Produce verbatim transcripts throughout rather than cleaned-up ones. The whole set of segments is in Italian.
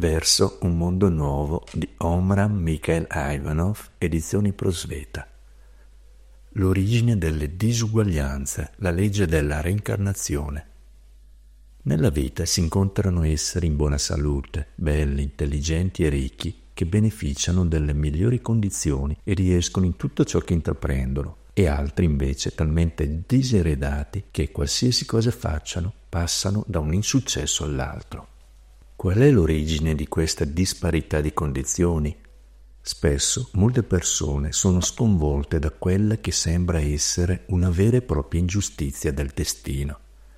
Verso un mondo nuovo di Omram Mikhail Ivanov, edizioni Prosveta. L'origine delle disuguaglianze, la legge della reincarnazione. Nella vita si incontrano esseri in buona salute, belli, intelligenti e ricchi, che beneficiano delle migliori condizioni e riescono in tutto ciò che intraprendono, e altri invece talmente diseredati che qualsiasi cosa facciano passano da un insuccesso all'altro. Qual è l'origine di questa disparità di condizioni? Spesso molte persone sono sconvolte da quella che sembra essere una vera e propria ingiustizia del destino.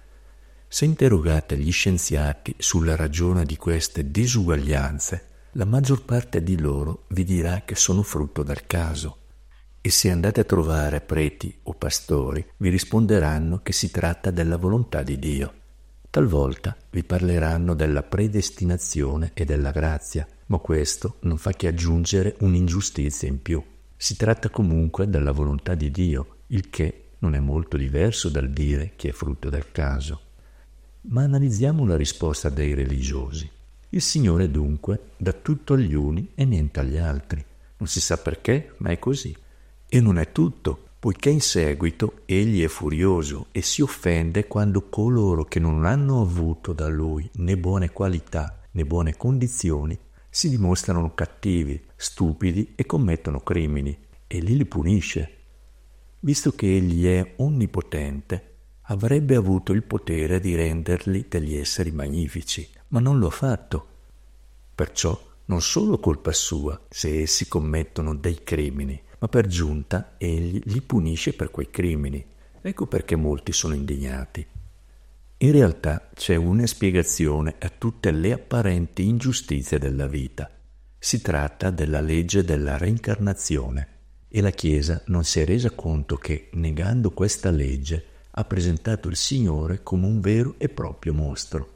Se interrogate gli scienziati sulla ragione di queste disuguaglianze, la maggior parte di loro vi dirà che sono frutto del caso. E se andate a trovare preti o pastori, vi risponderanno che si tratta della volontà di Dio. Talvolta vi parleranno della predestinazione e della grazia, ma questo non fa che aggiungere un'ingiustizia in più. Si tratta comunque della volontà di Dio, il che non è molto diverso dal dire che è frutto del caso. Ma analizziamo la risposta dei religiosi. Il Signore dunque dà tutto agli uni e niente agli altri. Non si sa perché, ma è così. E non è tutto, poiché in seguito egli è furioso e si offende quando coloro che non hanno avuto da lui né buone qualità né buone condizioni si dimostrano cattivi, stupidi e commettono crimini, e li li punisce. Visto che egli è onnipotente, avrebbe avuto il potere di renderli degli esseri magnifici, ma non lo ha fatto. Perciò non solo colpa sua se essi commettono dei crimini, ma per giunta egli li punisce per quei crimini. Ecco perché molti sono indignati. In realtà c'è una spiegazione a tutte le apparenti ingiustizie della vita. Si tratta della legge della reincarnazione, e la Chiesa non si è resa conto che, negando questa legge, ha presentato il Signore come un vero e proprio mostro.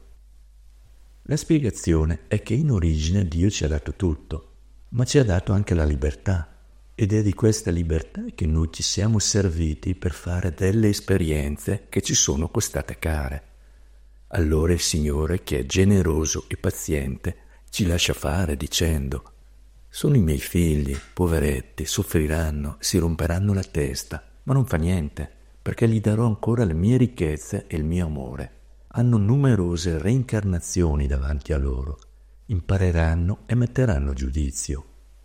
La spiegazione è che in origine Dio ci ha dato tutto, ma ci ha dato anche la libertà. Ed è di questa libertà che noi ci siamo serviti per fare delle esperienze che ci sono costate care. Allora il Signore, che è generoso e paziente, ci lascia fare dicendo: «Sono i miei figli, poveretti, soffriranno, si romperanno la testa, ma non fa niente, perché gli darò ancora le mie ricchezze e il mio amore. Hanno numerose reincarnazioni davanti a loro, impareranno e metteranno giudizio».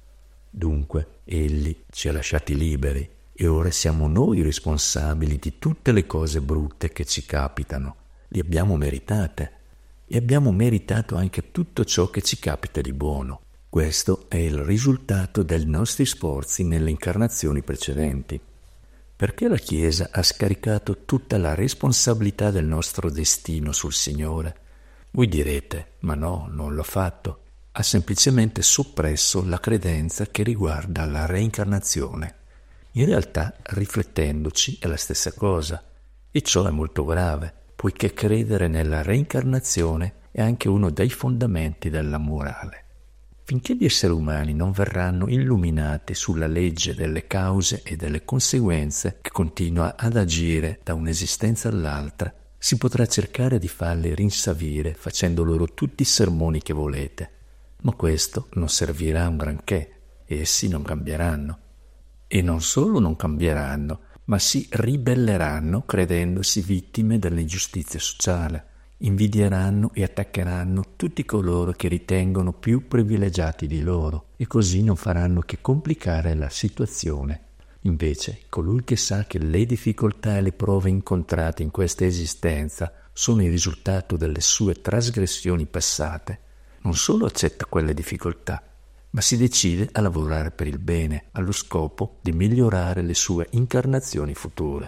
Dunque, Egli ci ha lasciati liberi e ora siamo noi responsabili di tutte le cose brutte che ci capitano. Le abbiamo meritate e abbiamo meritato anche tutto ciò che ci capita di buono. Questo è il risultato dei nostri sforzi nelle incarnazioni precedenti. Perché la Chiesa ha scaricato tutta la responsabilità del nostro destino sul Signore? Voi direte: ma no, non l'ho fatto. Ha semplicemente soppresso la credenza che riguarda la reincarnazione. In realtà, riflettendoci, è la stessa cosa, e ciò è molto grave, poiché credere nella reincarnazione è anche uno dei fondamenti della morale. Finché gli esseri umani non verranno illuminati sulla legge delle cause e delle conseguenze che continua ad agire da un'esistenza all'altra, si potrà cercare di farli rinsavire facendo loro tutti i sermoni che volete. Ma questo non servirà a un granché, essi non cambieranno. E non solo non cambieranno, ma si ribelleranno credendosi vittime dell'ingiustizia sociale, invidieranno e attaccheranno tutti coloro che ritengono più privilegiati di loro, e così non faranno che complicare la situazione. Invece, colui che sa che le difficoltà e le prove incontrate in questa esistenza sono il risultato delle sue trasgressioni passate, non solo accetta quelle difficoltà, ma si decide a lavorare per il bene, allo scopo di migliorare le sue incarnazioni future.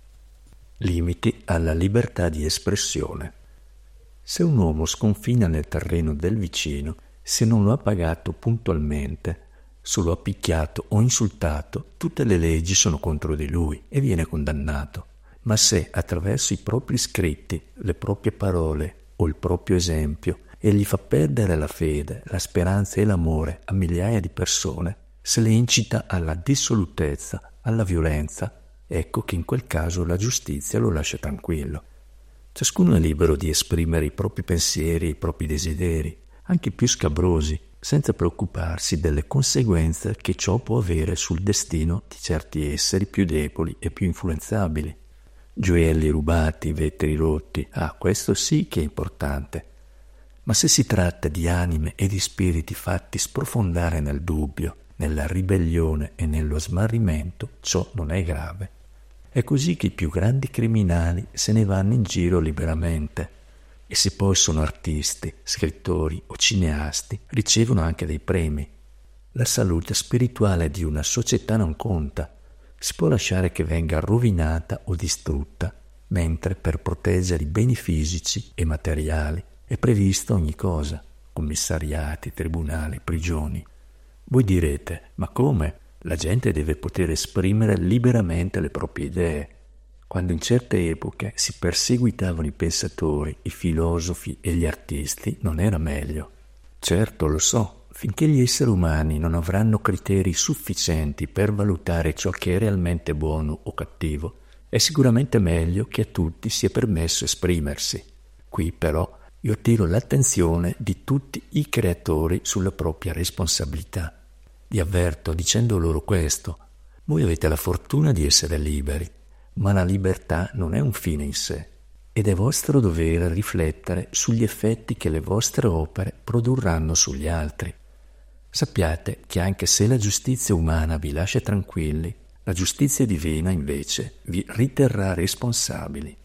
Limiti alla libertà di espressione. Se un uomo sconfina nel terreno del vicino, se non lo ha pagato puntualmente, se lo ha picchiato o insultato, tutte le leggi sono contro di lui e viene condannato. Ma se attraverso i propri scritti, le proprie parole o il proprio esempio egli fa perdere la fede, la speranza e l'amore a migliaia di persone, se le incita alla dissolutezza, alla violenza, ecco che in quel caso la giustizia lo lascia tranquillo. Ciascuno è libero di esprimere i propri pensieri e i propri desideri, anche più scabrosi, senza preoccuparsi delle conseguenze che ciò può avere sul destino di certi esseri più deboli e più influenzabili. Gioielli rubati, vetri rotti, ah, questo sì che è importante. Ma se si tratta di anime e di spiriti fatti sprofondare nel dubbio, nella ribellione e nello smarrimento, ciò non è grave. È così che i più grandi criminali se ne vanno in giro liberamente. E se poi sono artisti, scrittori o cineasti, ricevono anche dei premi. La salute spirituale di una società non conta. Si può lasciare che venga rovinata o distrutta, mentre per proteggere i beni fisici e materiali è prevista ogni cosa, commissariati, tribunali, prigioni. Voi direte, ma come? La gente deve poter esprimere liberamente le proprie idee. Quando in certe epoche si perseguitavano i pensatori, i filosofi e gli artisti, non era meglio. Certo, lo so, finché gli esseri umani non avranno criteri sufficienti per valutare ciò che è realmente buono o cattivo, è sicuramente meglio che a tutti sia permesso esprimersi. Qui però io attiro l'attenzione di tutti i creatori sulla propria responsabilità. Vi avverto dicendo loro questo: voi avete la fortuna di essere liberi, ma la libertà non è un fine in sé, ed è vostro dovere riflettere sugli effetti che le vostre opere produrranno sugli altri. Sappiate che anche se la giustizia umana vi lascia tranquilli, la giustizia divina invece vi riterrà responsabili.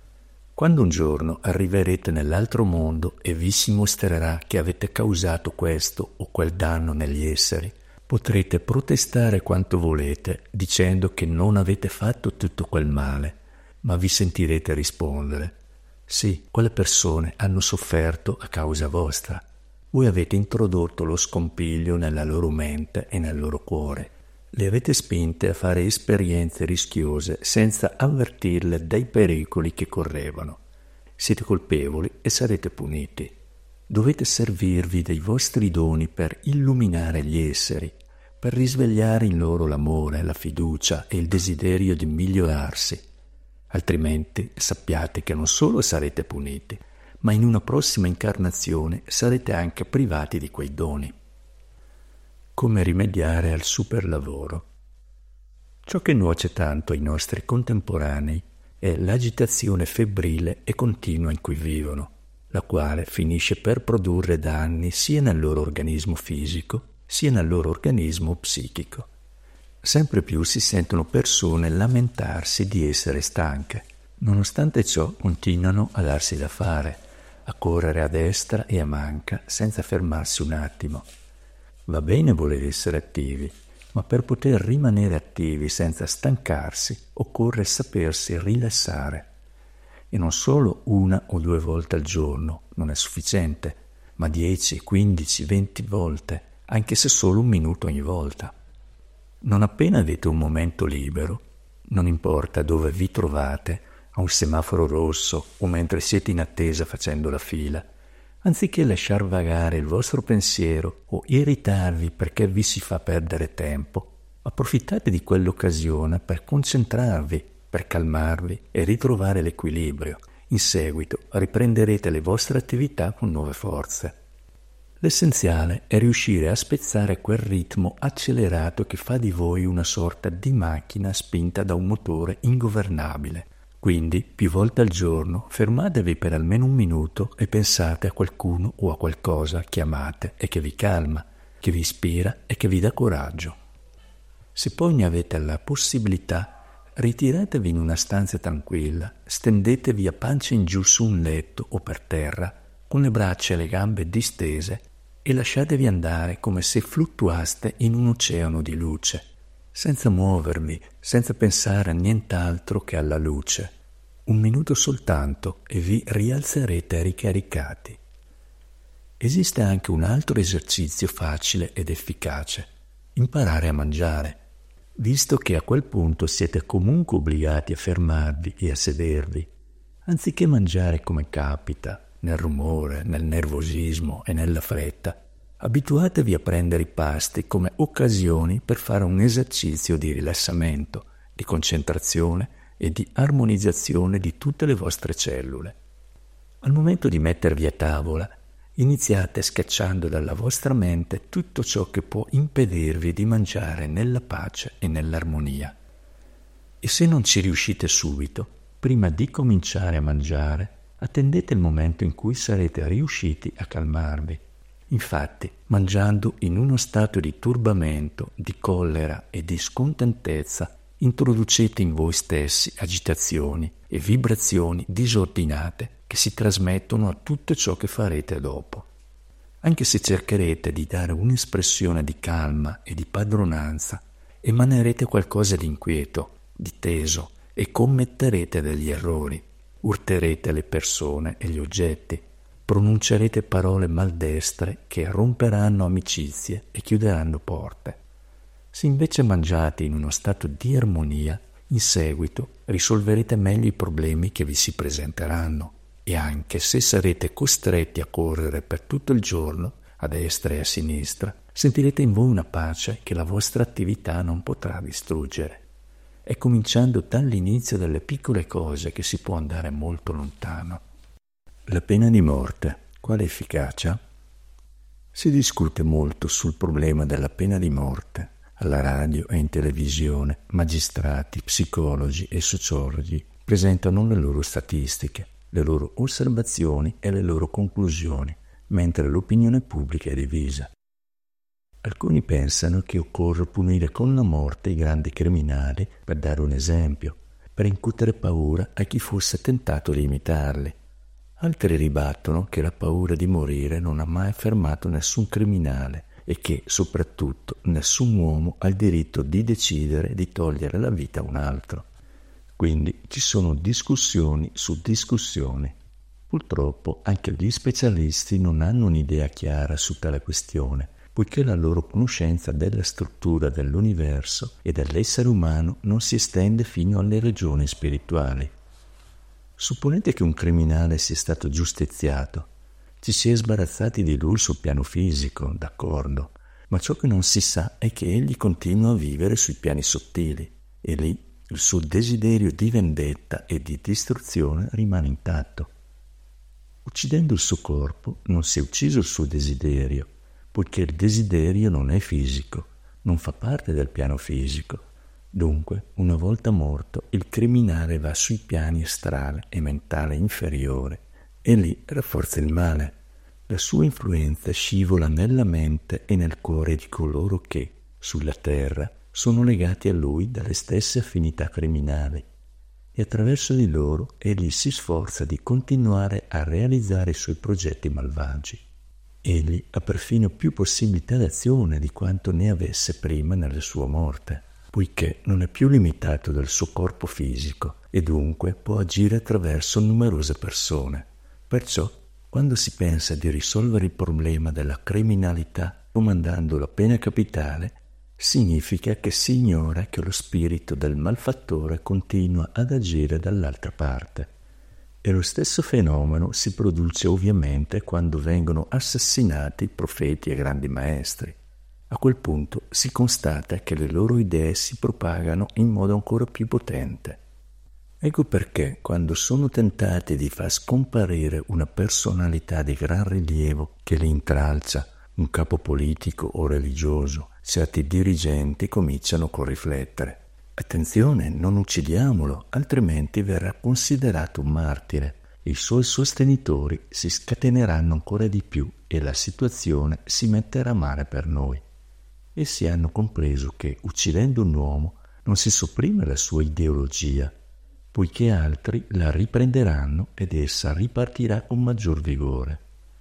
Quando un giorno arriverete nell'altro mondo e vi si mostrerà che avete causato questo o quel danno negli esseri, potrete protestare quanto volete dicendo che non avete fatto tutto quel male, ma vi sentirete rispondere: sì, quelle persone hanno sofferto a causa vostra. Voi avete introdotto lo scompiglio nella loro mente e nel loro cuore. Le avete spinte a fare esperienze rischiose senza avvertirle dai pericoli che correvano. Siete colpevoli e sarete puniti. Dovete servirvi dei vostri doni per illuminare gli esseri, per risvegliare in loro l'amore, la fiducia e il desiderio di migliorarsi. Altrimenti sappiate che non solo sarete puniti, ma in una prossima incarnazione sarete anche privati di quei doni. Come rimediare al superlavoro? Ciò che nuoce tanto ai nostri contemporanei è l'agitazione febbrile e continua in cui vivono, la quale finisce per produrre danni sia nel loro organismo fisico sia nel loro organismo psichico. Sempre più si sentono persone lamentarsi di essere stanche. Nonostante ciò continuano a darsi da fare, a correre a destra e a manca senza fermarsi un attimo. Va bene voler essere attivi, ma per poter rimanere attivi senza stancarsi occorre sapersi rilassare. E non solo una o due volte al giorno, non è sufficiente, ma dieci, quindici, venti volte, anche se solo un minuto ogni volta. Non appena avete un momento libero, non importa dove vi trovate, a un semaforo rosso o mentre siete in attesa facendo la fila, anziché lasciar vagare il vostro pensiero o irritarvi perché vi si fa perdere tempo, approfittate di quell'occasione per concentrarvi, per calmarvi e ritrovare l'equilibrio. In seguito riprenderete le vostre attività con nuove forze. L'essenziale è riuscire a spezzare quel ritmo accelerato che fa di voi una sorta di macchina spinta da un motore ingovernabile. Quindi, più volte al giorno, fermatevi per almeno un minuto e pensate a qualcuno o a qualcosa che amate e che vi calma, che vi ispira e che vi dà coraggio. Se poi ne avete la possibilità, ritiratevi in una stanza tranquilla, stendetevi a pancia in giù su un letto o per terra, con le braccia e le gambe distese, e lasciatevi andare come se fluttuaste in un oceano di luce, senza muovervi, senza pensare a nient'altro che alla luce. Un minuto soltanto e vi rialzerete ricaricati. Esiste anche un altro esercizio facile ed efficace: imparare a mangiare. Visto che a quel punto siete comunque obbligati a fermarvi e a sedervi, anziché mangiare come capita, nel rumore, nel nervosismo e nella fretta, abituatevi a prendere i pasti come occasioni per fare un esercizio di rilassamento, di concentrazione e di armonizzazione di tutte le vostre cellule. Al momento di mettervi a tavola, Iniziate scacciando dalla vostra mente tutto ciò che può impedirvi di mangiare nella pace e nell'armonia. E se non ci riuscite subito, prima di cominciare a mangiare, attendete il momento in cui sarete riusciti a calmarvi. Infatti, mangiando in uno stato di turbamento, di collera e di scontentezza, introducete in voi stessi agitazioni e vibrazioni disordinate che si trasmettono a tutto ciò che farete dopo. Anche se cercherete di dare un'espressione di calma e di padronanza, emanerete qualcosa di inquieto, di teso e commetterete degli errori. Urterete le persone e gli oggetti, pronuncerete parole maldestre che romperanno amicizie e chiuderanno porte. Se invece mangiate in uno stato di armonia, in seguito risolverete meglio i problemi che vi si presenteranno. E anche se sarete costretti a correre per tutto il giorno, a destra e a sinistra, sentirete in voi una pace che la vostra attività non potrà distruggere. È cominciando dall'inizio delle piccole cose che si può andare molto lontano. La pena di morte, quale efficacia? Si discute molto sul problema della pena di morte. Alla radio e in televisione, magistrati, psicologi e sociologi presentano le loro statistiche, le loro osservazioni e le loro conclusioni, mentre l'opinione pubblica è divisa. Alcuni pensano che occorra punire con la morte i grandi criminali per dare un esempio, per incutere paura a chi fosse tentato di imitarli. Altri ribattono che la paura di morire non ha mai fermato nessun criminale e che, soprattutto, nessun uomo ha il diritto di decidere di togliere la vita a un altro. Quindi ci sono discussioni su discussioni. Purtroppo anche gli specialisti non hanno un'idea chiara su tale questione, poiché la loro conoscenza della struttura dell'universo e dell'essere umano non si estende fino alle regioni spirituali. Supponete che un criminale sia stato giustiziato. Ci si è sbarazzati di lui sul piano fisico, d'accordo, ma ciò che non si sa è che egli continua a vivere sui piani sottili e lì il suo desiderio di vendetta e di distruzione rimane intatto. Uccidendo il suo corpo non si è ucciso il suo desiderio, poiché il desiderio non è fisico, non fa parte del piano fisico. Dunque, una volta morto, il criminale va sui piani astrale e mentale inferiore e lì rafforza il male. La sua influenza scivola nella mente e nel cuore di coloro che, sulla terra, sono legati a lui dalle stesse affinità criminali e attraverso di loro egli si sforza di continuare a realizzare i suoi progetti malvagi. Egli ha perfino più possibilità d'azione di quanto ne avesse prima nella sua morte, poiché non è più limitato dal suo corpo fisico e dunque può agire attraverso numerose persone. Perciò, quando si pensa di risolvere il problema della criminalità comandando la pena capitale, significa che si ignora che lo spirito del malfattore continua ad agire dall'altra parte. E lo stesso fenomeno si produce ovviamente quando vengono assassinati profeti e grandi maestri. A quel punto si constata che le loro idee si propagano in modo ancora più potente. Ecco perché quando sono tentati di far scomparire una personalità di gran rilievo che li intralcia, un capo politico o religioso, certi dirigenti cominciano col riflettere. Attenzione, non uccidiamolo, altrimenti verrà considerato un martire. I suoi sostenitori si scateneranno ancora di più e la situazione si metterà male per noi. Essi hanno compreso che, uccidendo un uomo, non si sopprime la sua ideologia, poiché altri la riprenderanno ed essa ripartirà con maggior vigore.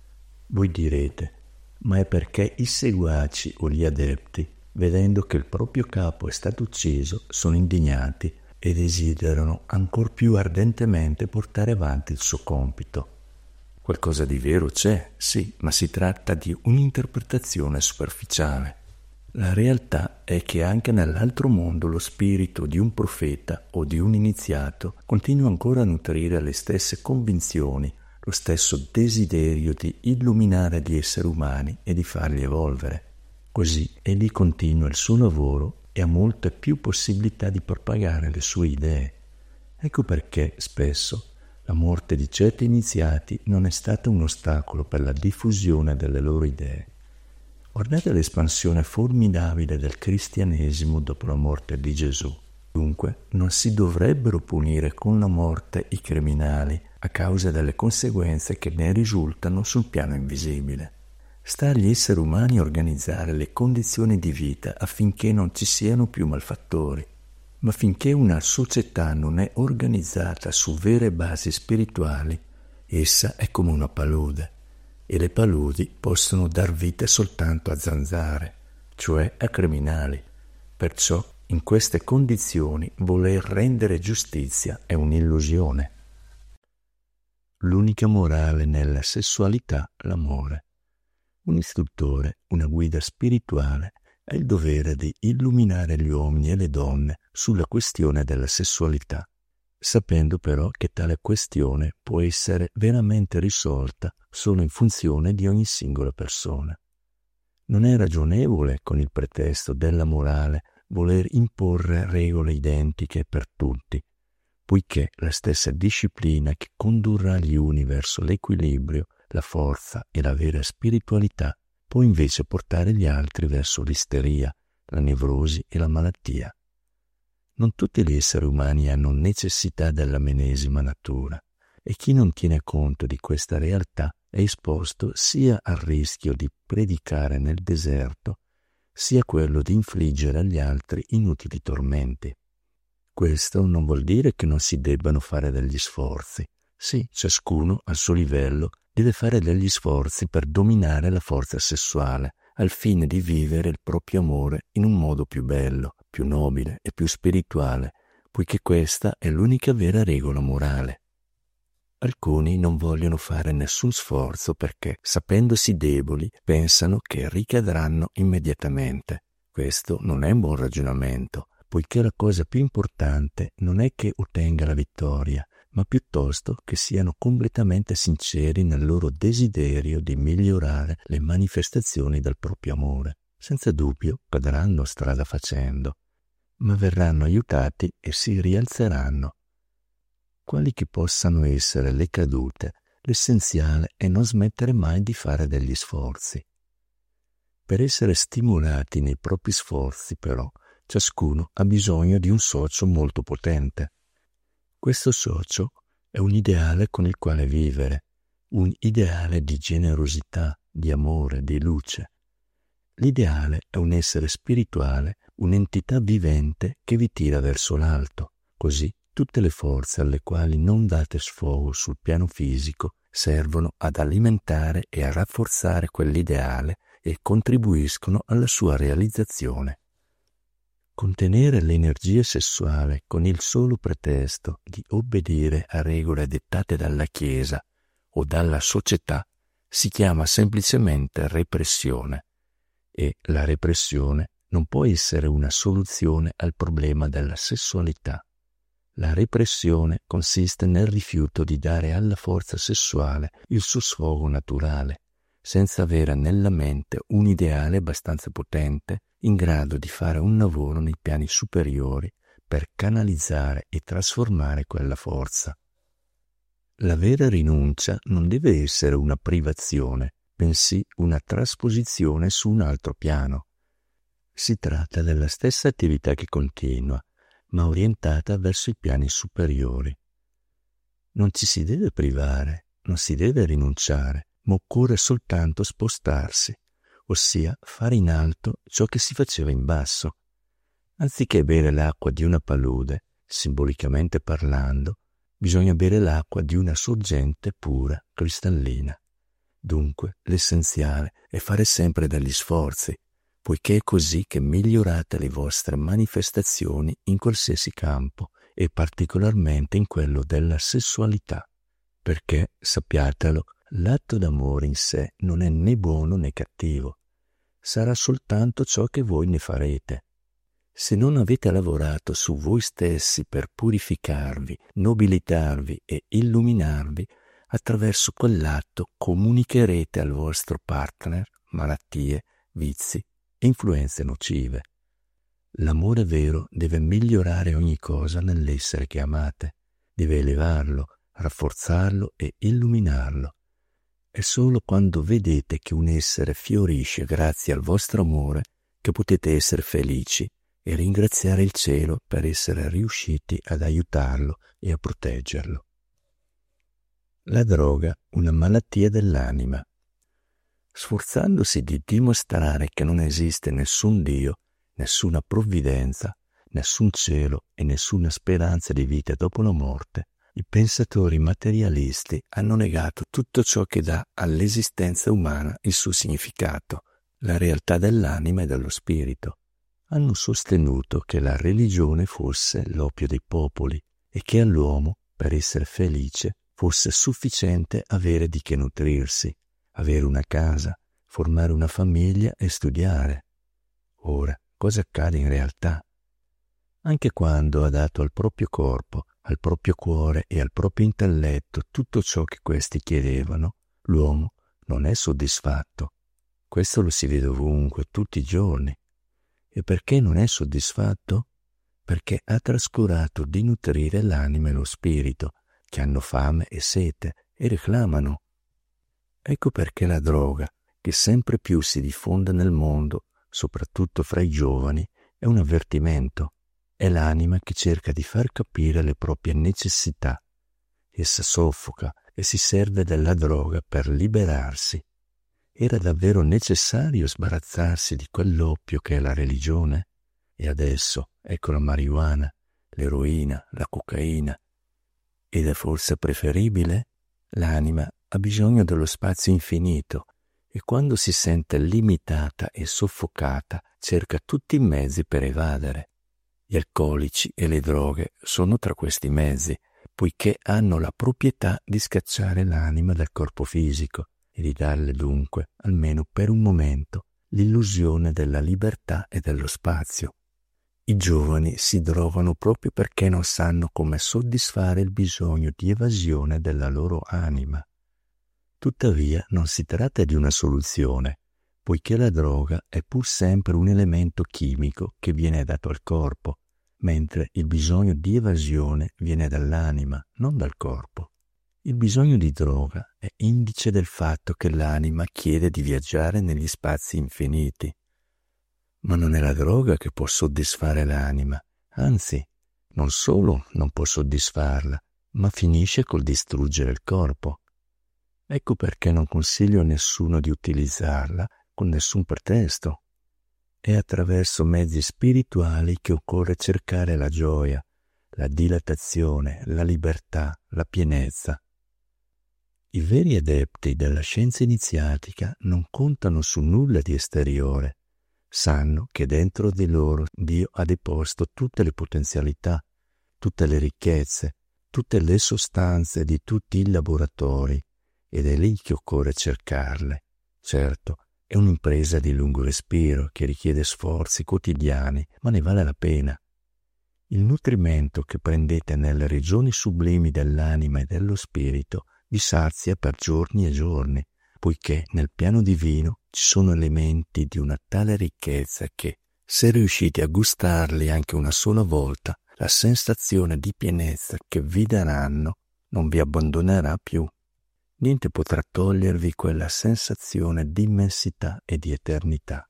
Voi direte, ma è perché i seguaci o gli adepti, vedendo che il proprio capo è stato ucciso, sono indignati e desiderano ancor più ardentemente portare avanti il suo compito. Qualcosa di vero c'è, sì, ma si tratta di un'interpretazione superficiale. La realtà è che anche nell'altro mondo lo spirito di un profeta o di un iniziato continua ancora a nutrire le stesse convinzioni, lo stesso desiderio di illuminare gli esseri umani e di farli evolvere. Così egli continua il suo lavoro e ha molte più possibilità di propagare le sue idee. Ecco perché spesso La morte di certi iniziati non è stata un ostacolo per la diffusione delle loro idee. Guardate l'espansione formidabile del cristianesimo dopo la morte di Gesù. Dunque, non si dovrebbero punire con la morte i criminali a causa delle conseguenze che ne risultano sul piano invisibile. Sta agli esseri umani organizzare le condizioni di vita affinché non ci siano più malfattori. Ma finché una società non è organizzata su vere basi spirituali, essa è come una palude, e le paludi possono dar vita soltanto a zanzare, cioè a criminali. Perciò, in queste condizioni, voler rendere giustizia è un'illusione. L'unica morale nella sessualità, l'amore. Un istruttore, una guida spirituale, ha il dovere di illuminare gli uomini e le donne sulla questione della sessualità, sapendo però che tale questione può essere veramente risolta solo in funzione di ogni singola persona. Non è ragionevole, con il pretesto della morale, voler imporre regole identiche per tutti, poiché la stessa disciplina che condurrà gli uni verso l'equilibrio, la forza e la vera spiritualità può invece portare gli altri verso l'isteria, la nevrosi e la malattia. Non tutti gli esseri umani hanno necessità della medesima natura, e chi non tiene conto di questa realtà è esposto sia al rischio di predicare nel deserto, sia quello di infliggere agli altri inutili tormenti. Questo non vuol dire che non si debbano fare degli sforzi. Sì, ciascuno al suo livello deve fare degli sforzi per dominare la forza sessuale, al fine di vivere il proprio amore in un modo più bello, più nobile e più spirituale, poiché questa è l'unica vera regola morale. Alcuni non vogliono fare nessun sforzo perché, sapendosi deboli, pensano che ricadranno immediatamente. Questo non è un buon ragionamento, poiché la cosa più importante non è che ottenga la vittoria, ma piuttosto che siano completamente sinceri nel loro desiderio di migliorare le manifestazioni del proprio amore. Senza dubbio cadranno strada facendo, ma verranno aiutati e si rialzeranno. Quali che possano essere le cadute, l'essenziale è non smettere mai di fare degli sforzi. Per essere stimolati nei propri sforzi, però, ciascuno ha bisogno di un socio molto potente. Questo socio è un ideale con il quale vivere, un ideale di generosità, di amore, di luce. L'ideale è un essere spirituale, un'entità vivente che vi tira verso l'alto. Così tutte le forze alle quali non date sfogo sul piano fisico servono ad alimentare e a rafforzare quell'ideale e contribuiscono alla sua realizzazione. Contenere l'energia sessuale con il solo pretesto di obbedire a regole dettate dalla Chiesa o dalla società si chiama semplicemente repressione, e la repressione non può essere una soluzione al problema della sessualità. La repressione consiste nel rifiuto di dare alla forza sessuale il suo sfogo naturale, senza avere nella mente un ideale abbastanza potente in grado di fare un lavoro nei piani superiori per canalizzare e trasformare quella forza. La vera rinuncia non deve essere una privazione, bensì una trasposizione su un altro piano. Si tratta della stessa attività che continua, ma orientata verso i piani superiori. Non ci si deve privare, non si deve rinunciare, ma occorre soltanto spostarsi, ossia fare in alto ciò che si faceva in basso. Anziché bere l'acqua di una palude, simbolicamente parlando, bisogna bere l'acqua di una sorgente pura, cristallina. Dunque, l'essenziale è fare sempre degli sforzi, poiché è così che migliorate le vostre manifestazioni in qualsiasi campo e particolarmente in quello della sessualità, perché, sappiatelo, l'atto d'amore in sé non è né buono né cattivo, sarà soltanto ciò che voi ne farete. Se non avete lavorato su voi stessi per purificarvi, nobilitarvi e illuminarvi, attraverso quell'atto comunicherete al vostro partner malattie, vizi e influenze nocive. L'amore vero deve migliorare ogni cosa nell'essere che amate, deve elevarlo, rafforzarlo e illuminarlo. È solo quando vedete che un essere fiorisce grazie al vostro amore che potete essere felici e ringraziare il cielo per essere riusciti ad aiutarlo e a proteggerlo. La droga, una malattia dell'anima. Sforzandosi di dimostrare che non esiste nessun Dio, nessuna provvidenza, nessun cielo e nessuna speranza di vita dopo la morte, i pensatori materialisti hanno negato tutto ciò che dà all'esistenza umana il suo significato, la realtà dell'anima e dello spirito. Hanno sostenuto che la religione fosse l'oppio dei popoli e che all'uomo, per essere felice, fosse sufficiente avere di che nutrirsi, avere una casa, formare una famiglia e studiare. Ora, cosa accade in realtà? Anche quando ha dato al proprio corpo, al proprio cuore e al proprio intelletto tutto ciò che questi chiedevano, l'uomo non è soddisfatto. Questo lo si vede ovunque, tutti i giorni. E perché non è soddisfatto? Perché ha trascurato di nutrire l'anima e lo spirito, che hanno fame e sete e reclamano. Ecco perché la droga, che sempre più si diffonde nel mondo, soprattutto fra i giovani, è un avvertimento. È l'anima che cerca di far capire le proprie necessità. Essa soffoca e si serve della droga per liberarsi. Era davvero necessario sbarazzarsi di quell'oppio che è la religione? E adesso ecco la marijuana, l'eroina, la cocaina. Ed è forse preferibile? L'anima ha bisogno dello spazio infinito e quando si sente limitata e soffocata cerca tutti i mezzi per evadere. Gli alcolici e le droghe sono tra questi mezzi, poiché hanno la proprietà di scacciare l'anima dal corpo fisico e di darle dunque, almeno per un momento, l'illusione della libertà e dello spazio. I giovani si drogano proprio perché non sanno come soddisfare il bisogno di evasione della loro anima. Tuttavia non si tratta di una soluzione, poiché la droga è pur sempre un elemento chimico che viene dato al corpo, mentre il bisogno di evasione viene dall'anima, non dal corpo. Il bisogno di droga è indice del fatto che l'anima chiede di viaggiare negli spazi infiniti. Ma non è la droga che può soddisfare l'anima, anzi, non solo non può soddisfarla, ma finisce col distruggere il corpo. Ecco perché non consiglio a nessuno di utilizzarla con nessun pretesto. È attraverso mezzi spirituali che occorre cercare la gioia, la dilatazione, la libertà, la pienezza. I veri adepti della scienza iniziatica non contano su nulla di esteriore. Sanno che dentro di loro Dio ha deposto tutte le potenzialità, tutte le ricchezze, tutte le sostanze di tutti i laboratori ed è lì che occorre cercarle. Certo, è un'impresa di lungo respiro che richiede sforzi quotidiani, ma ne vale la pena. Il nutrimento che prendete nelle regioni sublimi dell'anima e dello spirito vi sazia per giorni e giorni, poiché nel piano divino ci sono elementi di una tale ricchezza che, se riuscite a gustarli anche una sola volta, la sensazione di pienezza che vi daranno non vi abbandonerà più. Niente potrà togliervi quella sensazione di immensità e di eternità.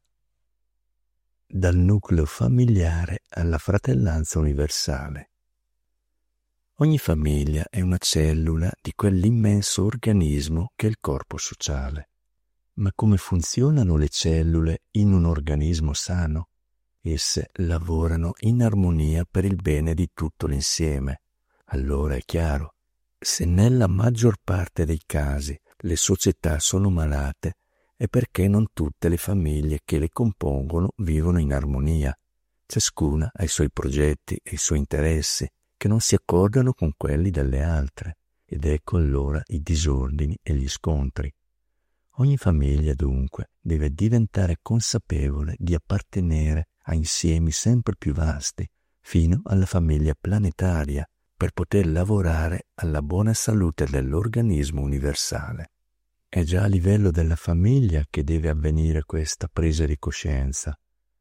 Dal nucleo familiare alla fratellanza universale. Ogni famiglia è una cellula di quell'immenso organismo che è il corpo sociale. Ma come funzionano le cellule in un organismo sano? Esse lavorano in armonia per il bene di tutto l'insieme. Allora è chiaro, se nella maggior parte dei casi le società sono malate, è perché non tutte le famiglie che le compongono vivono in armonia. Ciascuna ha i suoi progetti e i suoi interessi che non si accordano con quelli delle altre, ed ecco allora i disordini e gli scontri. Ogni famiglia dunque deve diventare consapevole di appartenere a insiemi sempre più vasti, fino alla famiglia planetaria, per poter lavorare alla buona salute dell'organismo universale. È già a livello della famiglia che deve avvenire questa presa di coscienza.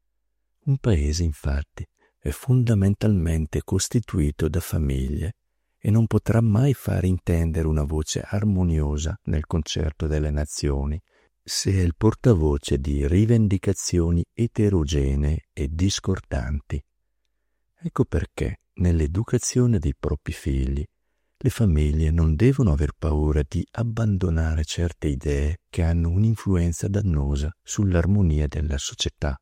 Un paese, infatti, è fondamentalmente costituito da famiglie e non potrà mai fare intendere una voce armoniosa nel concerto delle nazioni se è il portavoce di rivendicazioni eterogenee e discordanti. Ecco perché nell'educazione dei propri figli le famiglie non devono aver paura di abbandonare certe idee che hanno un'influenza dannosa sull'armonia della società.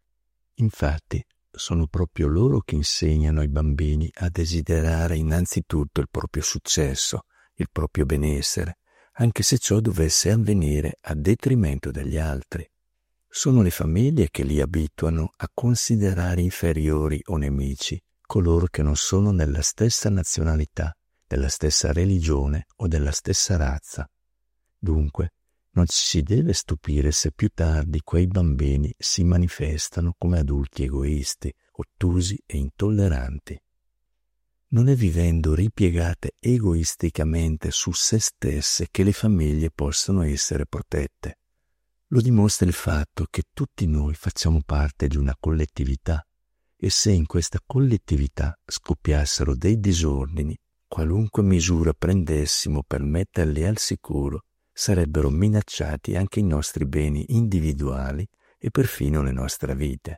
Infatti, sono proprio loro che insegnano ai bambini a desiderare innanzitutto il proprio successo, il proprio benessere, anche se ciò dovesse avvenire a detrimento degli altri. Sono le famiglie che li abituano a considerare inferiori o nemici coloro che non sono nella stessa nazionalità, della stessa religione o della stessa razza. Dunque, non ci si deve stupire se più tardi quei bambini si manifestano come adulti egoisti, ottusi e intolleranti. Non è vivendo ripiegate egoisticamente su se stesse che le famiglie possono essere protette. Lo dimostra il fatto che tutti noi facciamo parte di una collettività e se in questa collettività scoppiassero dei disordini, qualunque misura prendessimo per metterli al sicuro, sarebbero minacciati anche i nostri beni individuali e perfino le nostre vite.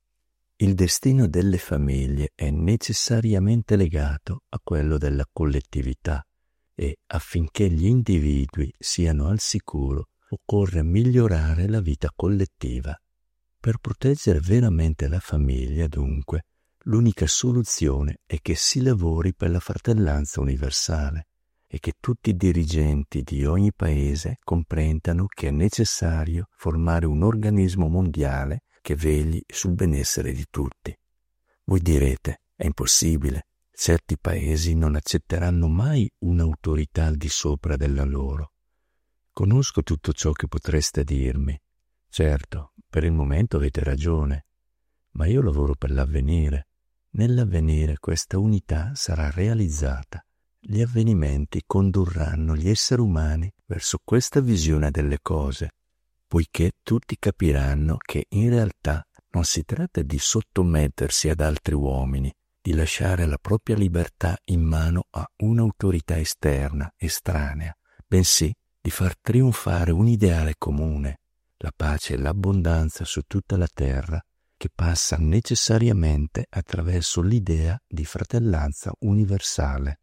Il destino delle famiglie è necessariamente legato a quello della collettività e affinché gli individui siano al sicuro occorre migliorare la vita collettiva. Per proteggere veramente la famiglia, dunque, l'unica soluzione è che si lavori per la fratellanza universale e che tutti i dirigenti di ogni paese comprendano che è necessario formare un organismo mondiale che vegli sul benessere di tutti. Voi direte, è impossibile, certi paesi non accetteranno mai un'autorità al di sopra della loro. Conosco tutto ciò che potreste dirmi. Certo, per il momento avete ragione, ma io lavoro per l'avvenire. Nell'avvenire questa unità sarà realizzata. Gli avvenimenti condurranno gli esseri umani verso questa visione delle cose, poiché tutti capiranno che in realtà non si tratta di sottomettersi ad altri uomini, di lasciare la propria libertà in mano a un'autorità esterna, estranea, bensì di far trionfare un ideale comune, la pace e l'abbondanza su tutta la terra, che passa necessariamente attraverso l'idea di fratellanza universale.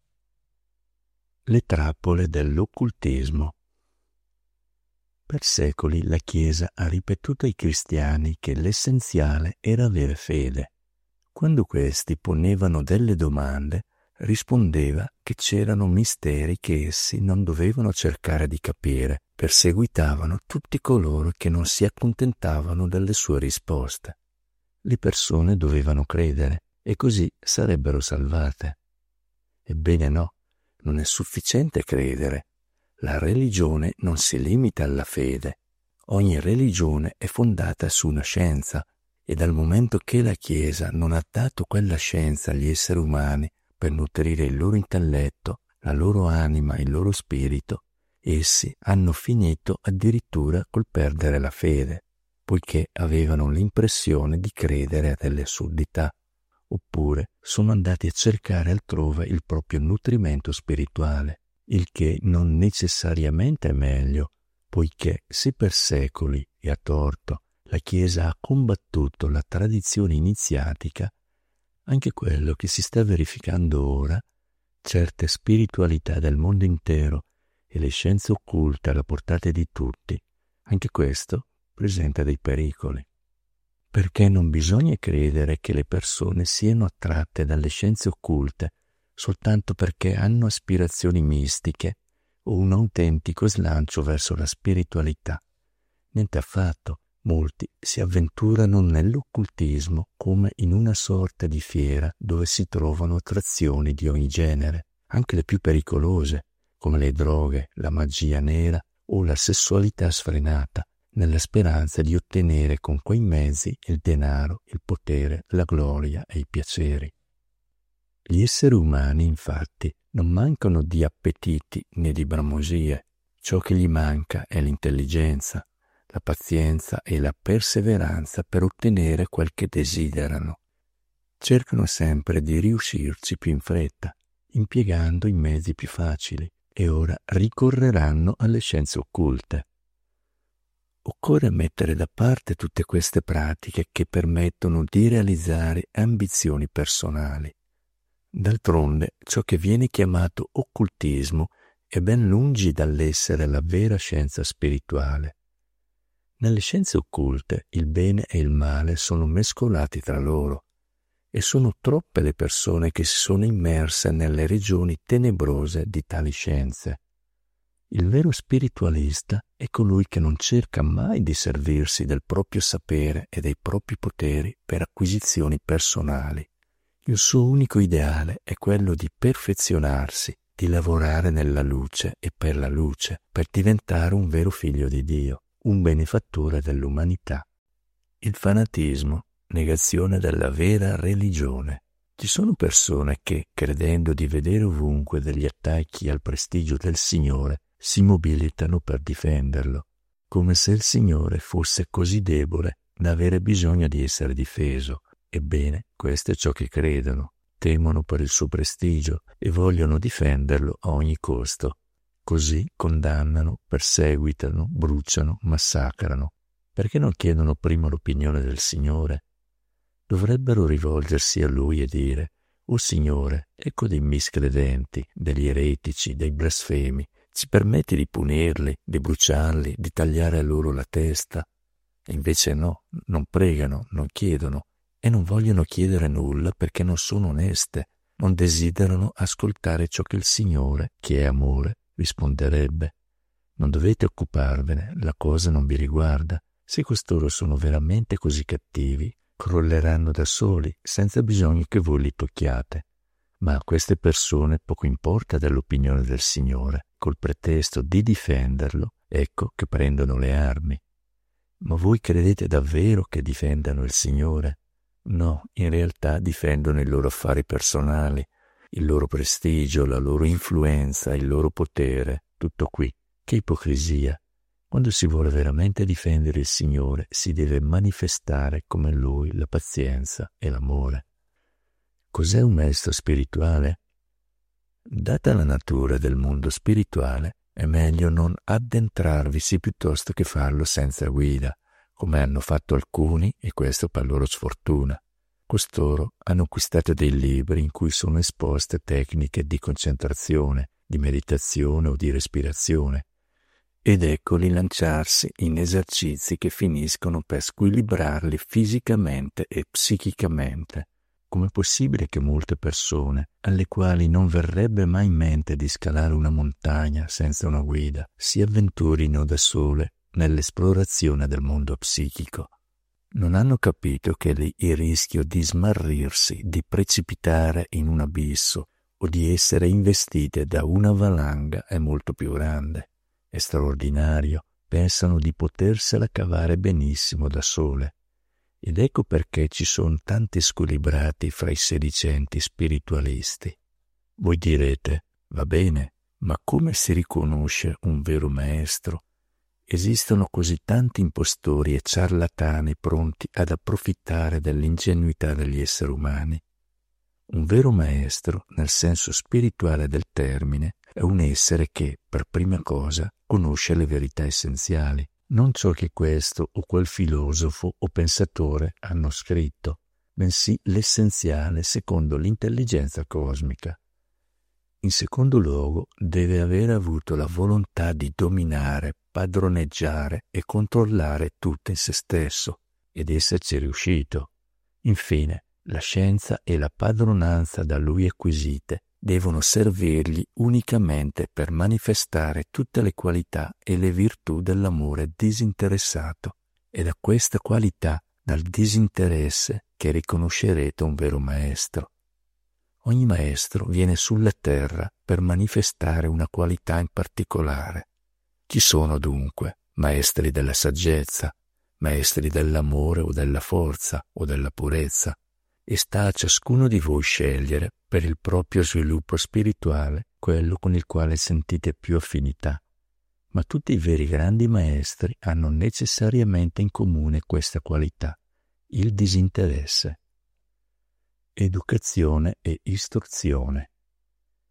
Le trappole dell'occultismo. Per secoli la Chiesa ha ripetuto ai cristiani che l'essenziale era avere fede. Quando questi ponevano delle domande, rispondeva che c'erano misteri che essi non dovevano cercare di capire, perseguitavano tutti coloro che non si accontentavano delle sue risposte. Le persone dovevano credere e così sarebbero salvate. Ebbene no, non è sufficiente credere. La religione non si limita alla fede. Ogni religione è fondata su una scienza e dal momento che la Chiesa non ha dato quella scienza agli esseri umani per nutrire il loro intelletto, la loro anima e il loro spirito, essi hanno finito addirittura col perdere la fede, poiché avevano l'impressione di credere a delle assurdità, oppure sono andati a cercare altrove il proprio nutrimento spirituale, il che non necessariamente è meglio, poiché se per secoli e a torto la Chiesa ha combattuto la tradizione iniziatica, anche quello che si sta verificando ora, certe spiritualità del mondo intero e le scienze occulte alla portata di tutti, anche questo presenta dei pericoli. Perché non bisogna credere che le persone siano attratte dalle scienze occulte soltanto perché hanno aspirazioni mistiche o un autentico slancio verso la spiritualità. Niente affatto. Molti si avventurano nell'occultismo come in una sorta di fiera dove si trovano attrazioni di ogni genere, anche le più pericolose, come le droghe, la magia nera o la sessualità sfrenata, nella speranza di ottenere con quei mezzi il denaro, il potere, la gloria e i piaceri. Gli esseri umani, infatti, non mancano di appetiti né di bramosie. Ciò che gli manca è l'intelligenza, la pazienza e la perseveranza per ottenere quel che desiderano. Cercano sempre di riuscirci più in fretta impiegando i mezzi più facili, e ora ricorreranno alle scienze occulte. Occorre mettere da parte tutte queste pratiche che permettono di realizzare ambizioni personali. D'altronde, ciò che viene chiamato occultismo è ben lungi dall'essere la vera scienza spirituale. Nelle scienze occulte il bene e il male sono mescolati tra loro e sono troppe le persone che si sono immerse nelle regioni tenebrose di tali scienze. Il vero spiritualista è colui che non cerca mai di servirsi del proprio sapere e dei propri poteri per acquisizioni personali. Il suo unico ideale è quello di perfezionarsi, di lavorare nella luce e per la luce, per diventare un vero figlio di Dio, un benefattore dell'umanità. Il fanatismo, negazione della vera religione. Ci sono persone che, credendo di vedere ovunque degli attacchi al prestigio del Signore, si mobilitano per difenderlo, come se il Signore fosse così debole da avere bisogno di essere difeso. Ebbene, questo è ciò che credono, temono per il suo prestigio e vogliono difenderlo a ogni costo. Così condannano, perseguitano, bruciano, massacrano. Perché non chiedono prima l'opinione del Signore? Dovrebbero rivolgersi a Lui e dire: «O Signore, ecco dei miscredenti, degli eretici, dei blasfemi, ci permetti di punirli, di bruciarli, di tagliare a loro la testa?» E invece no, non pregano, non chiedono e non vogliono chiedere nulla perché non sono oneste, non desiderano ascoltare ciò che il Signore, che è amore, risponderebbe. Non dovete occuparvene, la cosa non vi riguarda. Se costoro sono veramente così cattivi, crolleranno da soli, senza bisogno che voi li tocchiate. Ma a queste persone poco importa dell'opinione del Signore. Col pretesto di difenderlo, ecco che prendono le armi. Ma voi credete davvero che difendano il Signore? No, in realtà difendono i loro affari personali, il loro prestigio, la loro influenza, il loro potere, tutto qui. Che ipocrisia! Quando si vuole veramente difendere il Signore, si deve manifestare come Lui la pazienza e l'amore. Cos'è un maestro spirituale? Data la natura del mondo spirituale, è meglio non addentrarvisi piuttosto che farlo senza guida, come hanno fatto alcuni, e questo per loro sfortuna. Costoro hanno acquistato dei libri in cui sono esposte tecniche di concentrazione, di meditazione o di respirazione, ed eccoli lanciarsi in esercizi che finiscono per squilibrarli fisicamente e psichicamente. Com'è possibile che molte persone, alle quali non verrebbe mai in mente di scalare una montagna senza una guida, si avventurino da sole nell'esplorazione del mondo psichico? Non hanno capito che lì il rischio di smarrirsi, di precipitare in un abisso o di essere investite da una valanga è molto più grande. È straordinario, pensano di potersela cavare benissimo da sole. Ed ecco perché ci sono tanti squilibrati fra i sedicenti spiritualisti. Voi direte: va bene, ma come si riconosce un vero maestro? Esistono così tanti impostori e ciarlatani pronti ad approfittare dell'ingenuità degli esseri umani. Un vero maestro, nel senso spirituale del termine, è un essere che, per prima cosa, conosce le verità essenziali, non ciò che questo o quel filosofo o pensatore hanno scritto, bensì l'essenziale secondo l'intelligenza cosmica. In secondo luogo, deve aver avuto la volontà di dominare, padroneggiare e controllare tutto in se stesso, ed esserci riuscito. Infine, la scienza e la padronanza da lui acquisite devono servirgli unicamente per manifestare tutte le qualità e le virtù dell'amore disinteressato. È da questa qualità, dal disinteresse, che riconoscerete un vero maestro. Ogni maestro viene sulla terra per manifestare una qualità in particolare. Ci sono dunque maestri della saggezza, maestri dell'amore o della forza o della purezza, e sta a ciascuno di voi scegliere per il proprio sviluppo spirituale quello con il quale sentite più affinità. Ma tutti i veri grandi maestri hanno necessariamente in comune questa qualità, il disinteresse. Educazione e istruzione.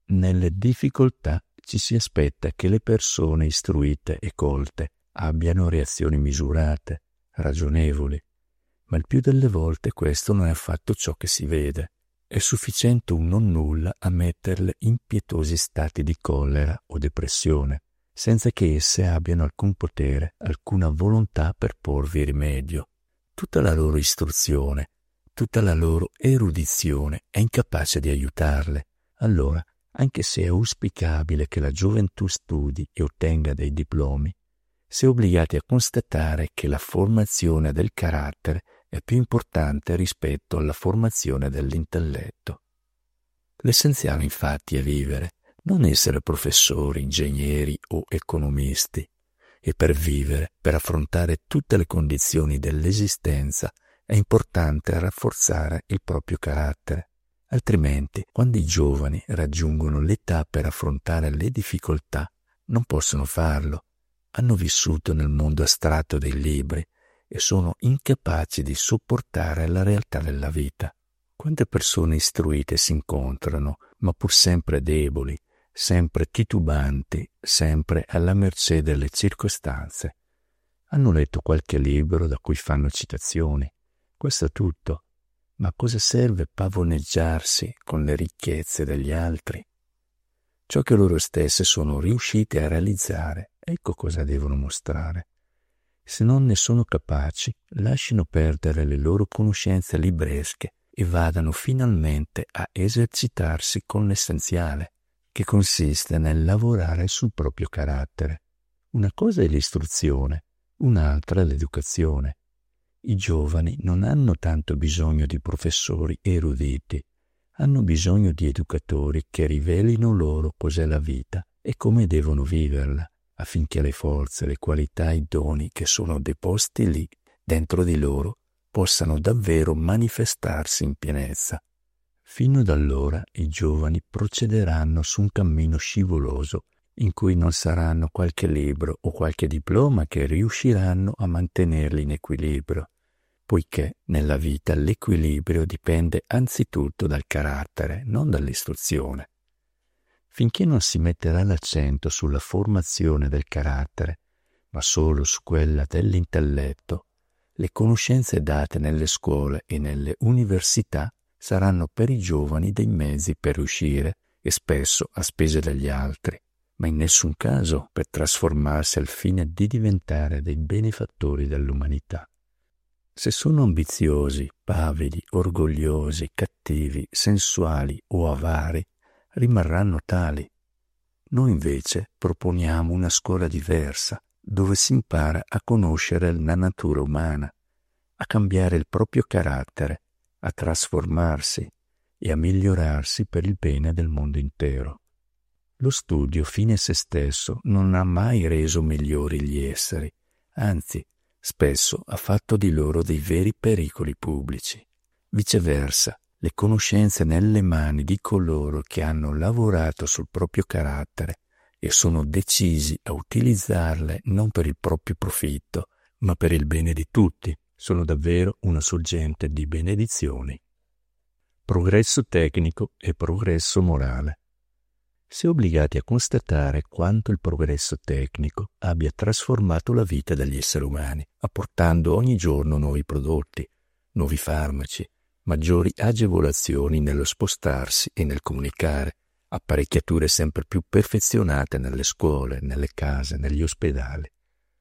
Nelle difficoltà ci si aspetta che le persone istruite e colte abbiano reazioni misurate, ragionevoli, ma il più delle volte questo non è affatto ciò che si vede. È sufficiente un non nulla a metterle in pietosi stati di collera o depressione, senza che esse abbiano alcun potere, alcuna volontà per porvi rimedio. Tutta la loro istruzione, tutta la loro erudizione è incapace di aiutarle. Allora, anche se è auspicabile che la gioventù studi e ottenga dei diplomi, si è obbligati a constatare che la formazione del carattere è più importante rispetto alla formazione dell'intelletto. L'essenziale infatti è vivere, non essere professori, ingegneri o economisti. E per vivere, per affrontare tutte le condizioni dell'esistenza, è importante rafforzare il proprio carattere. Altrimenti, quando i giovani raggiungono l'età per affrontare le difficoltà, non possono farlo. Hanno vissuto nel mondo astratto dei libri e sono incapaci di sopportare la realtà della vita. Quante persone istruite si incontrano, ma pur sempre deboli, sempre titubanti, sempre alla mercé delle circostanze. Hanno letto qualche libro da cui fanno citazioni. Questo è tutto. Ma cosa serve pavoneggiarsi con le ricchezze degli altri? Ciò che loro stesse sono riuscite a realizzare, ecco cosa devono mostrare. Se non ne sono capaci, lasciano perdere le loro conoscenze libresche e vadano finalmente a esercitarsi con l'essenziale, che consiste nel lavorare sul proprio carattere. Una cosa è l'istruzione, un'altra è l'educazione. I giovani non hanno tanto bisogno di professori eruditi, hanno bisogno di educatori che rivelino loro cos'è la vita e come devono viverla, affinché le forze, le qualità, i doni che sono deposti lì, dentro di loro, possano davvero manifestarsi in pienezza. Fino ad allora i giovani procederanno su un cammino scivoloso in cui non saranno qualche libro o qualche diploma che riusciranno a mantenerli in equilibrio, poiché nella vita l'equilibrio dipende anzitutto dal carattere, non dall'istruzione. Finché non si metterà l'accento sulla formazione del carattere, ma solo su quella dell'intelletto, le conoscenze date nelle scuole e nelle università saranno per i giovani dei mezzi per uscire, e spesso a spese degli altri, ma in nessun caso per trasformarsi al fine di diventare dei benefattori dell'umanità. Se sono ambiziosi, pavidi, orgogliosi, cattivi, sensuali o avari, rimarranno tali. Noi invece proponiamo una scuola diversa, dove si impara a conoscere la natura umana, a cambiare il proprio carattere, a trasformarsi e a migliorarsi per il bene del mondo intero. Lo studio fine a se stesso non ha mai reso migliori gli esseri, anzi, spesso ha fatto di loro dei veri pericoli pubblici. Viceversa, le conoscenze nelle mani di coloro che hanno lavorato sul proprio carattere e sono decisi a utilizzarle non per il proprio profitto, ma per il bene di tutti, sono davvero una sorgente di benedizioni. Progresso tecnico e progresso morale. Si è obbligati a constatare quanto il progresso tecnico abbia trasformato la vita degli esseri umani, apportando ogni giorno nuovi prodotti, nuovi farmaci, maggiori agevolazioni nello spostarsi e nel comunicare, apparecchiature sempre più perfezionate nelle scuole, nelle case, negli ospedali.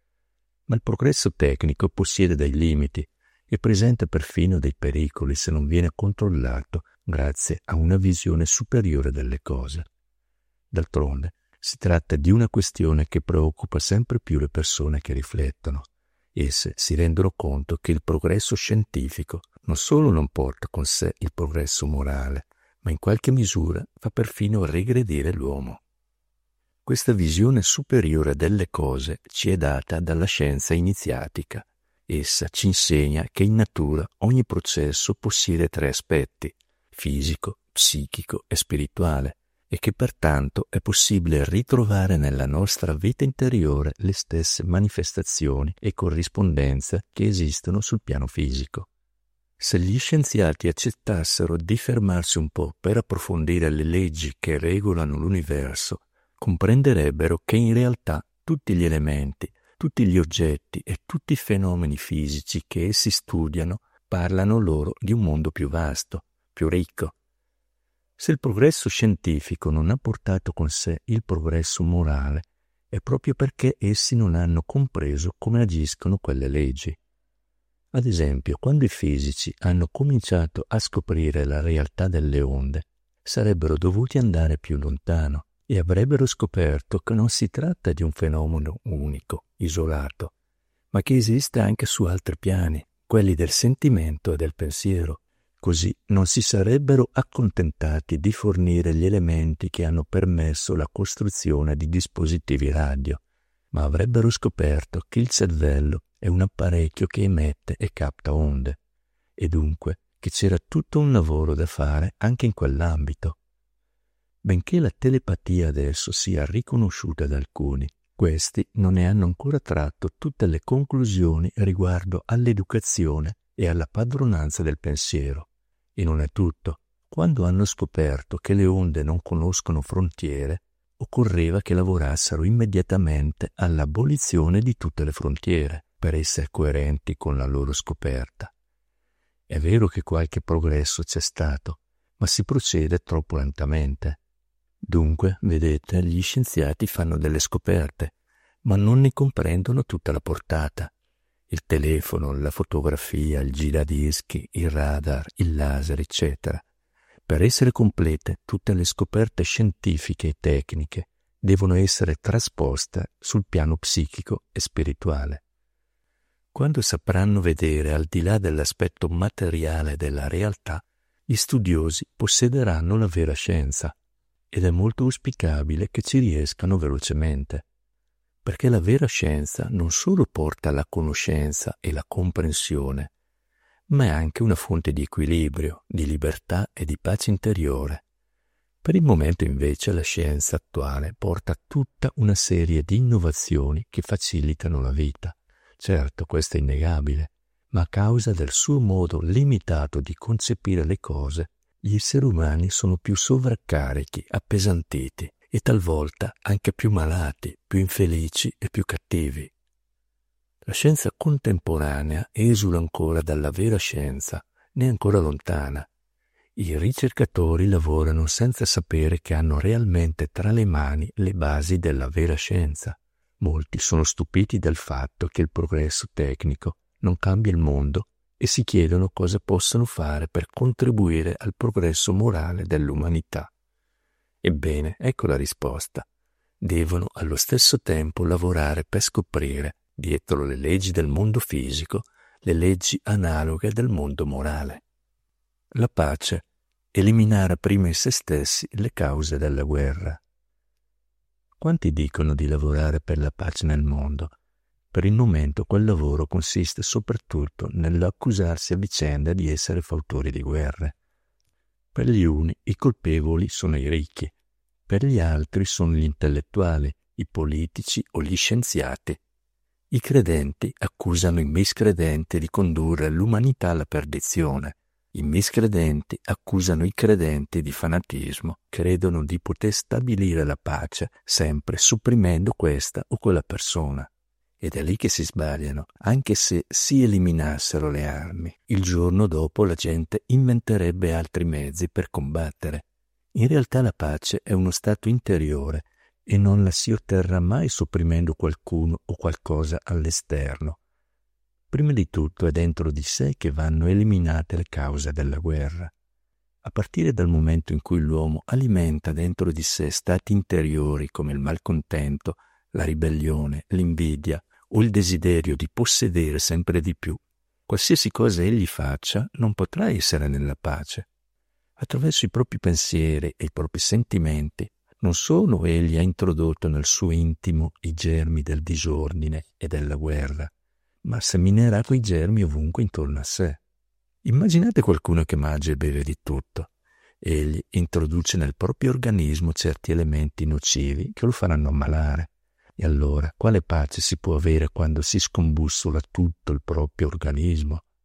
Ma il progresso tecnico possiede dei limiti e presenta perfino dei pericoli se non viene controllato grazie a una visione superiore delle cose. D'altronde, si tratta di una questione che preoccupa sempre più le persone che riflettono. Esse si rendono conto che il progresso scientifico non solo non porta con sé il progresso morale, ma in qualche misura fa perfino regredire l'uomo. Questa visione superiore delle cose ci è data dalla scienza iniziatica. Essa ci insegna che in natura ogni processo possiede tre aspetti: fisico, psichico e spirituale, e che pertanto è possibile ritrovare nella nostra vita interiore le stesse manifestazioni e corrispondenze che esistono sul piano fisico. Se gli scienziati accettassero di fermarsi un po' per approfondire le leggi che regolano l'universo, comprenderebbero che in realtà tutti gli elementi, tutti gli oggetti e tutti i fenomeni fisici che essi studiano parlano loro di un mondo più vasto, più ricco. Se il progresso scientifico non ha portato con sé il progresso morale, è proprio perché essi non hanno compreso come agiscono quelle leggi. Ad esempio, quando i fisici hanno cominciato a scoprire la realtà delle onde, sarebbero dovuti andare più lontano e avrebbero scoperto che non si tratta di un fenomeno unico, isolato, ma che esiste anche su altri piani, quelli del sentimento e del pensiero. Così non si sarebbero accontentati di fornire gli elementi che hanno permesso la costruzione di dispositivi radio, ma avrebbero scoperto che il cervello è un apparecchio che emette e capta onde, e dunque che c'era tutto un lavoro da fare anche in quell'ambito. Benché la telepatia adesso sia riconosciuta da alcuni, questi non ne hanno ancora tratto tutte le conclusioni riguardo all'educazione e alla padronanza del pensiero. E non è tutto. Quando hanno scoperto che le onde non conoscono frontiere, occorreva che lavorassero immediatamente all'abolizione di tutte le frontiere per essere coerenti con la loro scoperta. È vero che qualche progresso c'è stato, ma si procede troppo lentamente. Dunque, vedete, gli scienziati fanno delle scoperte, ma non ne comprendono tutta la portata. Il telefono, la fotografia, il giradischi, il radar, il laser, eccetera. Per essere complete, tutte le scoperte scientifiche e tecniche devono essere trasposte sul piano psichico e spirituale. Quando sapranno vedere al di là dell'aspetto materiale della realtà, gli studiosi possederanno la vera scienza, ed è molto auspicabile che ci riescano velocemente. Perché la vera scienza non solo porta la conoscenza e la comprensione, ma è anche una fonte di equilibrio, di libertà e di pace interiore. Per il momento invece la scienza attuale porta tutta una serie di innovazioni che facilitano la vita. Certo, questo è innegabile, ma a causa del suo modo limitato di concepire le cose, gli esseri umani sono più sovraccarichi, appesantiti, e talvolta anche più malati, più infelici e più cattivi. La scienza contemporanea esula ancora dalla vera scienza, ne è ancora lontana. I ricercatori lavorano senza sapere che hanno realmente tra le mani le basi della vera scienza. Molti sono stupiti del fatto che il progresso tecnico non cambia il mondo e si chiedono cosa possono fare per contribuire al progresso morale dell'umanità. Ebbene, ecco la risposta. Devono allo stesso tempo lavorare per scoprire, dietro le leggi del mondo fisico, le leggi analoghe del mondo morale. La pace, eliminare prima in se stessi le cause della guerra. Quanti dicono di lavorare per la pace nel mondo? Per il momento quel lavoro consiste soprattutto nell'accusarsi a vicenda di essere fautori di guerre. Per gli uni i colpevoli sono i ricchi, per gli altri sono gli intellettuali, i politici o gli scienziati. I credenti accusano i miscredenti di condurre l'umanità alla perdizione. I miscredenti accusano i credenti di fanatismo, credono di poter stabilire la pace sempre sopprimendo questa o quella persona. Ed è lì che si sbagliano, anche se si eliminassero le armi. Il giorno dopo la gente inventerebbe altri mezzi per combattere. In realtà la pace è uno stato interiore e non la si otterrà mai sopprimendo qualcuno o qualcosa all'esterno. Prima di tutto è dentro di sé che vanno eliminate le cause della guerra. A partire dal momento in cui l'uomo alimenta dentro di sé stati interiori come il malcontento, la ribellione, l'invidia o il desiderio di possedere sempre di più, qualsiasi cosa egli faccia non potrà essere nella pace. Attraverso i propri pensieri e i propri sentimenti, non solo egli ha introdotto nel suo intimo i germi del disordine e della guerra, ma seminerà quei germi ovunque intorno a sé. Immaginate qualcuno che mangia e beve di tutto. Egli introduce nel proprio organismo certi elementi nocivi che lo faranno ammalare. E allora, quale pace si può avere quando si scombussola tutto il proprio organismo?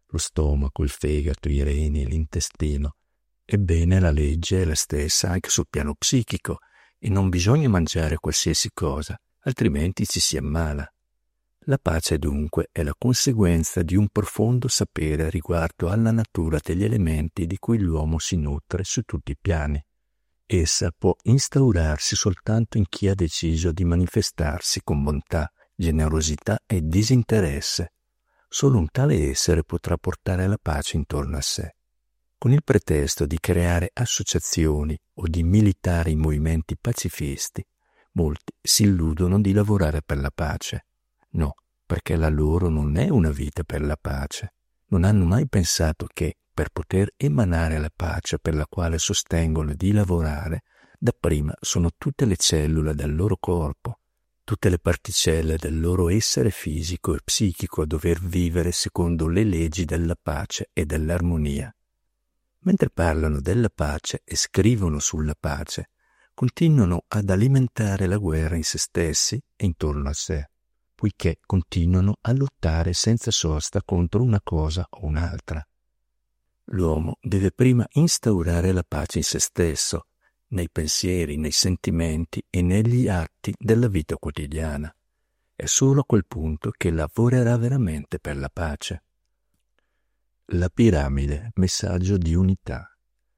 lo stomaco, il fegato, i reni, l'intestino. Ebbene, la legge è la stessa anche sul piano psichico e non bisogna mangiare qualsiasi cosa, altrimenti ci si ammala. La pace dunque è la conseguenza di un profondo sapere riguardo alla natura degli elementi di cui l'uomo si nutre su tutti i piani. Essa può instaurarsi soltanto in chi ha deciso di manifestarsi con bontà, generosità e disinteresse. Solo un tale essere potrà portare la pace intorno a sé. Con il pretesto di creare associazioni o di militare in movimenti pacifisti, molti si illudono di lavorare per la pace. No, perché la loro non è una vita per la pace. Non hanno mai pensato che, per poter emanare la pace per la quale sostengono di lavorare, dapprima sono tutte le cellule del loro corpo, tutte le particelle del loro essere fisico e psichico a dover vivere secondo le leggi della pace e dell'armonia. Mentre parlano della pace e scrivono sulla pace, continuano ad alimentare la guerra in se stessi e intorno a sé, poiché continuano a lottare senza sosta contro una cosa o un'altra. L'uomo deve prima instaurare la pace in se stesso, nei pensieri, nei sentimenti e negli atti della vita quotidiana. È solo a quel punto che lavorerà veramente per la pace. La piramide, messaggio di unità.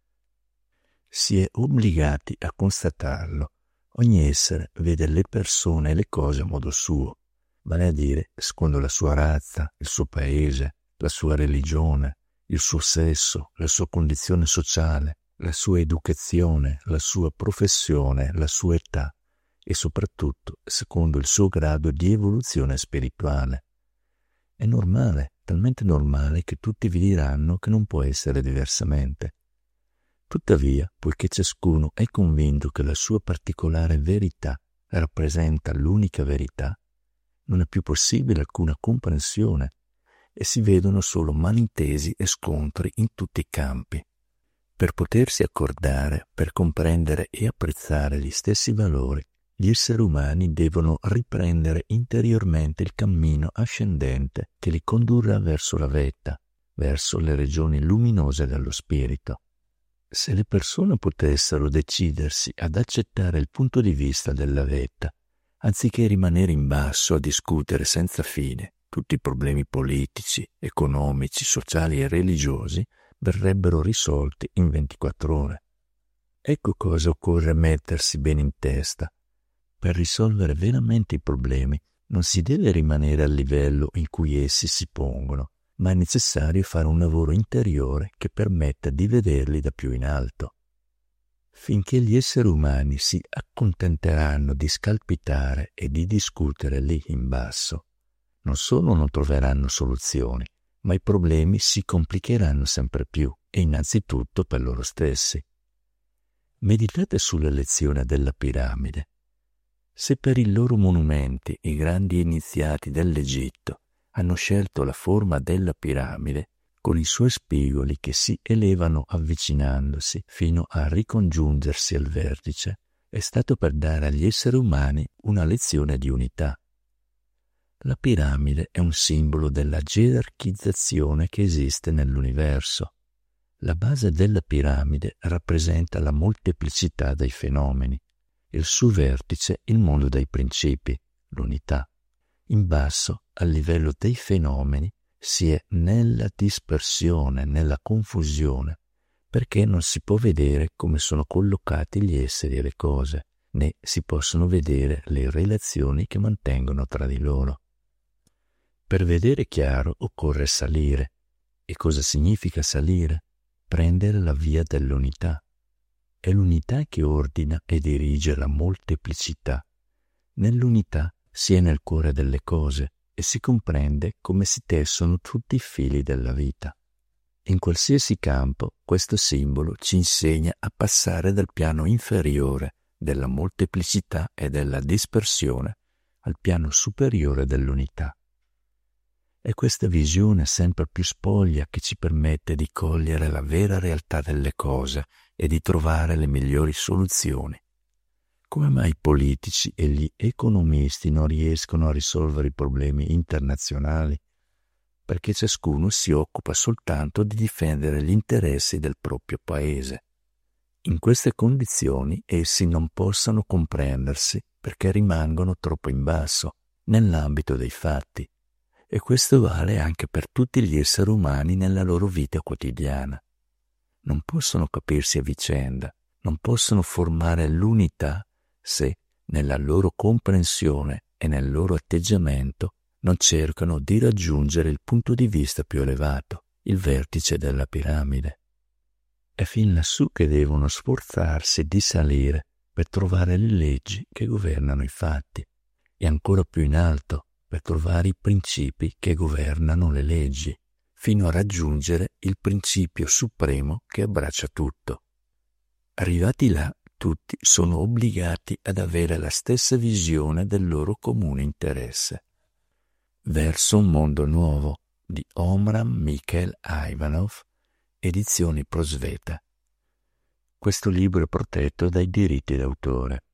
Si è obbligati a constatarlo. Ogni essere vede le persone e le cose a modo suo, vale a dire secondo la sua razza, il suo paese, la sua religione, il suo sesso, la sua condizione sociale, la sua educazione, la sua professione, la sua età e soprattutto secondo il suo grado di evoluzione spirituale. È normale, talmente normale che tutti vi diranno che non può essere diversamente. Tuttavia, poiché ciascuno è convinto che la sua particolare verità rappresenta l'unica verità, non è più possibile alcuna comprensione e si vedono solo malintesi e scontri in tutti i campi. Per potersi accordare, per comprendere e apprezzare gli stessi valori, gli esseri umani devono riprendere interiormente il cammino ascendente che li condurrà verso la vetta, verso le regioni luminose dello spirito. Se le persone potessero decidersi ad accettare il punto di vista della vetta, anziché rimanere in basso a discutere senza fine, tutti i problemi politici, economici, sociali e religiosi verrebbero risolti in ventiquattro ore. Ecco cosa occorre mettersi bene in testa. Per risolvere veramente i problemi non si deve rimanere al livello in cui essi si pongono, ma è necessario fare un lavoro interiore che permetta di vederli da più in alto. Finché gli esseri umani si accontenteranno di scalpitare e di discutere lì in basso, non solo non troveranno soluzioni, ma i problemi si complicheranno sempre più, e innanzitutto per loro stessi. Meditate sulla lezione della piramide. Se per i loro monumenti i grandi iniziati dell'Egitto hanno scelto la forma della piramide, con i suoi spigoli che si elevano avvicinandosi fino a ricongiungersi al vertice, è stato per dare agli esseri umani una lezione di unità. La piramide è un simbolo della gerarchizzazione che esiste nell'universo. La base della piramide rappresenta la molteplicità dei fenomeni, il suo vertice il mondo dei principi, l'unità. In basso, a livello dei fenomeni, si è nella dispersione, nella confusione, perché non si può vedere come sono collocati gli esseri e le cose, né si possono vedere le relazioni che mantengono tra di loro. Per vedere chiaro occorre salire. E cosa significa salire? Prendere la via dell'unità. È l'unità che ordina e dirige la molteplicità. Nell'unità si è nel cuore delle cose e si comprende come si tessono tutti i fili della vita. In qualsiasi campo questo simbolo ci insegna a passare dal piano inferiore della molteplicità e della dispersione al piano superiore dell'unità. È questa visione sempre più spoglia che ci permette di cogliere la vera realtà delle cose e di trovare le migliori soluzioni. Come mai i politici e gli economisti non riescono a risolvere i problemi internazionali? perché ciascuno si occupa soltanto di difendere gli interessi del proprio paese. In queste condizioni essi non possono comprendersi perché rimangono troppo in basso nell'ambito dei fatti, e questo vale anche per tutti gli esseri umani nella loro vita quotidiana. Non possono capirsi a vicenda, non possono formare l'unità se, nella loro comprensione e nel loro atteggiamento, non cercano di raggiungere il punto di vista più elevato, il vertice della piramide. È fin lassù che devono sforzarsi di salire per trovare le leggi che governano i fatti, e ancora più in alto per trovare i principi che governano le leggi, fino a raggiungere il principio supremo che abbraccia tutto. Arrivati là, tutti sono obbligati ad avere la stessa visione del loro comune interesse. Verso un mondo nuovo di Omram Mikhail Ivanov, edizioni Prosveta. Questo libro è protetto dai diritti d'autore.